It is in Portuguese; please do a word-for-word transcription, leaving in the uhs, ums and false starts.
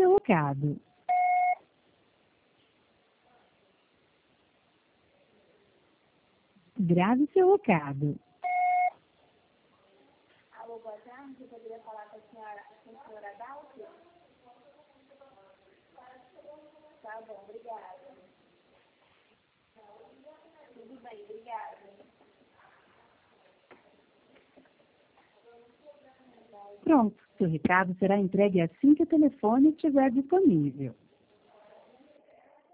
seu recado. Grave seu recado. Alô, boa tarde. Eu poderia falar com a senhora, com a senhora Adalto? Tá bom, obrigada. Tudo bem, obrigada. Pronto, seu recado será entregue assim que o telefone estiver disponível.